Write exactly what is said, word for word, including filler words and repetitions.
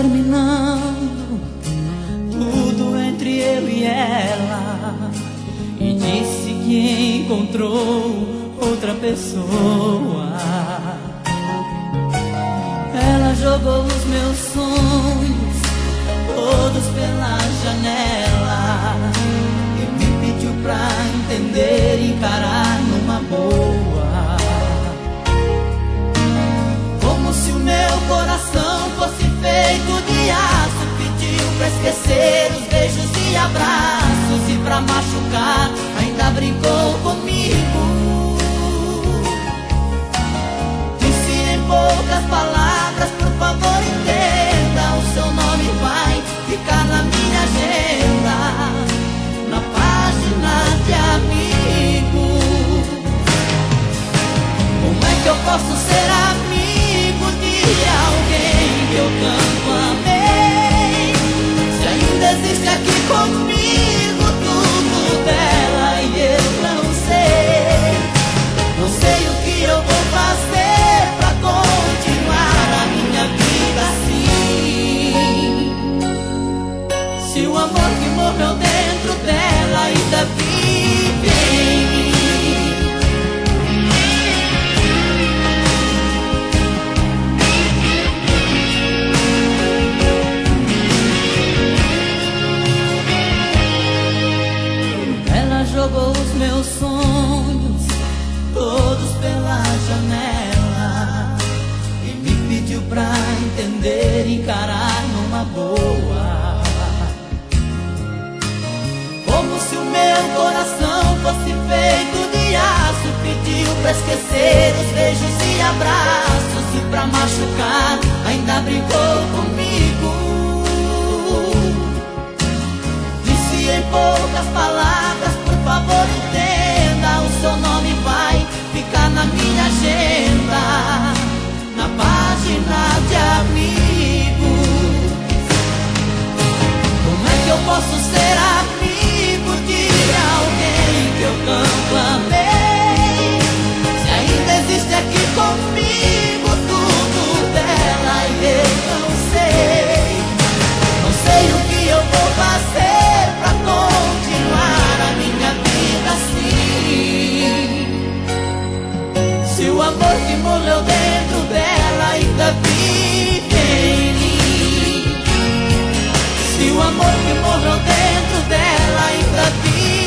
terminando tudo entre eu e ela, e disse que encontrou outra pessoa. Ela jogou os meus sonhos todos pela janela e me pediu pra entender e encarar numa boa, como se o meu coração fosse feito de aço. Pediu pra esquecer os beijos e abraços, e pra machucar ainda brincou comigo. Disse em poucas palavras: por favor entenda, o seu nome vai ficar na minha agenda, na página de amigo. Como é que eu posso ser amigo de alguém que eu tanto amei, se ainda existe aqui comigo tudo dela e eu não sei? Não sei o que eu vou fazer pra continuar a minha vida assim, se o amor que morreu dentro dela ainda vive em mim. Ela jogou os meus sonhos todos pela janela e me pediu pra entender e encarar numa boa, como se o meu coração fosse feito de aço. Pediu pra esquecer os beijos e abraços, e pra machucar ainda brincou comigo. Disse em poucas palavras: por favor entenda, o seu nome vai ficar na minha agenda, na página de amigo. Como é que eu posso ser amigo de alguém que eu tanto amei, se ainda existe aqui comigo tudo dela e eu não sei? Não sei o que eu vou fazer pra continuar a minha vida assim, se o amor que morreu dentro dela ainda vive em mim, se o amor que morreu dentro dela ainda vive.